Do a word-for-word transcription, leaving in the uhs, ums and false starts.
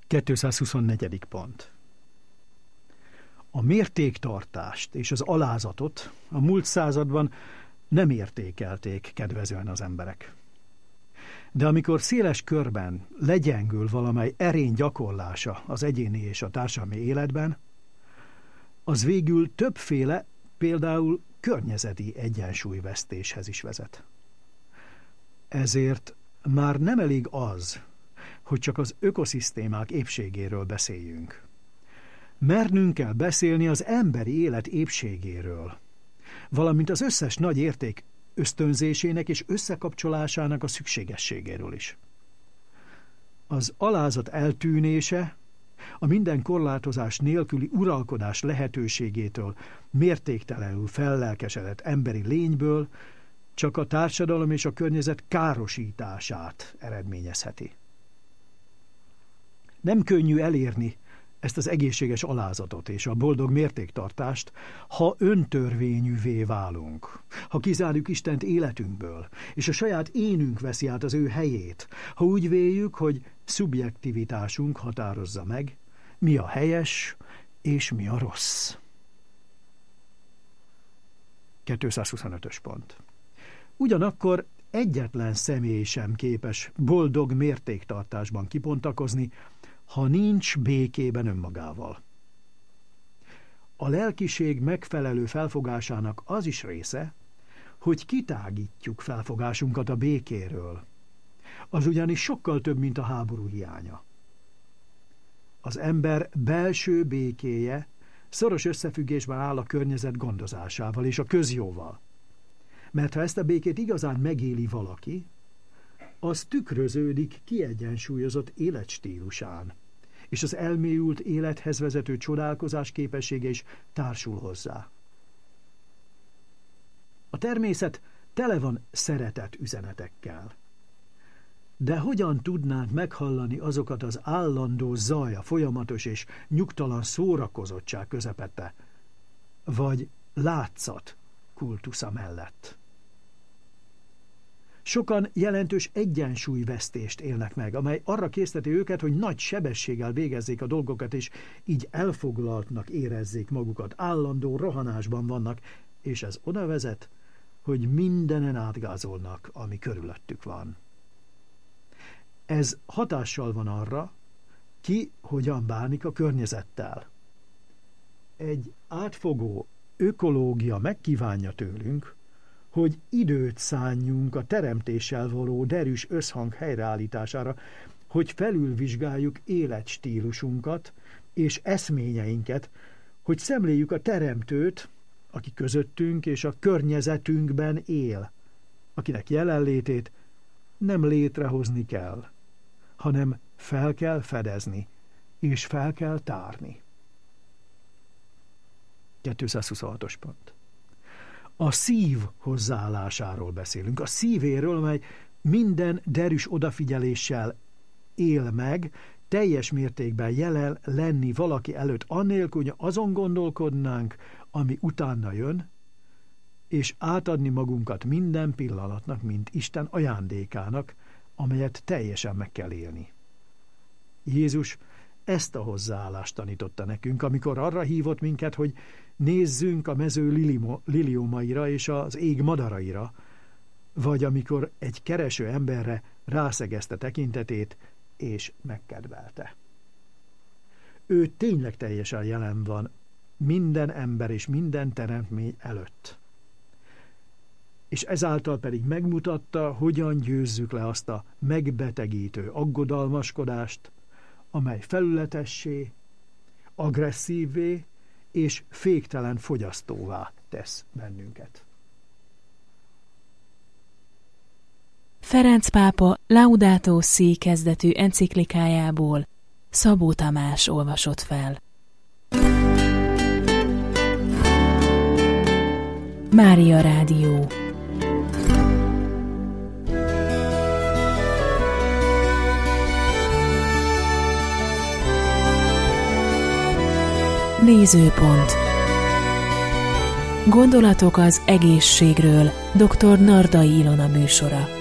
kétszázhuszonnegyedik pont. A mértéktartást és az alázatot a múlt században nem értékelték kedvezően az emberek. De amikor széles körben legyengül valamely erény gyakorlása az egyéni és a társadalmi életben, az végül többféle, például környezeti egyensúlyvesztéshez is vezet. Ezért már nem elég az, hogy csak az ökoszisztémák épségéről beszéljünk. Mernünk kell beszélni az emberi élet épségéről, valamint az összes nagy érték ösztönzésének és összekapcsolásának a szükségességéről is. Az alázat eltűnése, a minden korlátozás nélküli uralkodás lehetőségétől mértéktelenül fellelkesedett emberi lényből csak a társadalom és a környezet károsítását eredményezheti. Nem könnyű elérni ezt az egészséges alázatot és a boldog mértéktartást, ha öntörvényűvé válunk, ha kizárjuk Istent életünkből, és a saját énünk veszi át az ő helyét, ha úgy véljük, hogy szubjektivitásunk határozza meg, mi a helyes és mi a rossz. kétszázhuszonötös pont. Ugyanakkor egyetlen személy sem képes boldog mértéktartásban kipontakozni, ha nincs békében önmagával. A lelkiség megfelelő felfogásának az is része, hogy kitágítjuk felfogásunkat a békéről. Az ugyanis sokkal több, mint a háború hiánya. Az ember belső békéje szoros összefüggésben áll a környezet gondozásával és a közjóval. Mert ha ezt a békét igazán megéli valaki, az tükröződik kiegyensúlyozott életstílusán, és az elmélyült élethez vezető csodálkozás képessége is társul hozzá. A természet tele van szeretet üzenetekkel. De hogyan tudnánk meghallani azokat az állandó zaj, a folyamatos és nyugtalan szórakozottság közepette, vagy látszat kultusza mellett? Sokan jelentős egyensúlyvesztést élnek meg, amely arra készteti őket, hogy nagy sebességgel végezzék a dolgokat, és így elfoglaltnak érezzék magukat, állandó rohanásban vannak, és ez oda vezet, hogy mindenen átgázolnak, ami körülöttük van. Ez hatással van arra, ki hogyan bánik a környezettel. Egy átfogó ökológia megkívánja tőlünk, hogy időt szánjunk a teremtéssel való derűs összhang helyreállítására, hogy felülvizsgáljuk életstílusunkat és eszményeinket, hogy szemléljük a teremtőt, aki közöttünk és a környezetünkben él, akinek jelenlétét nem létrehozni kell, hanem fel kell fedezni, és fel kell tárni. kétszázhuszonhatos pont. A szív hozzáállásáról beszélünk, a szívéről, amely minden derűs odafigyeléssel él meg, teljes mértékben jelen lenni valaki előtt, annélkül, hogy azon gondolkodnánk, ami utána jön, és átadni magunkat minden pillanatnak, mint Isten ajándékának, amelyet teljesen meg kell élni. Jézus ezt a hozzáállást tanította nekünk, amikor arra hívott minket, hogy nézzünk a mező liliómaira és az ég madaraira, vagy amikor egy kereső emberre rászegezte tekintetét, és megkedvelte. Ő tényleg teljesen jelen van minden ember és minden teremtmény előtt. És ezáltal pedig megmutatta, hogyan győzzük le azt a megbetegítő aggodalmaskodást, amely felületessé, agresszívvé és féktelen fogyasztóvá tesz bennünket. Ferenc pápa Laudato Si kezdetű enciklikájából Szabó Tamás olvasott fel. Mária Rádió. Nézőpont. Gondolatok az egészségről. doktor Nardai Ilona műsora.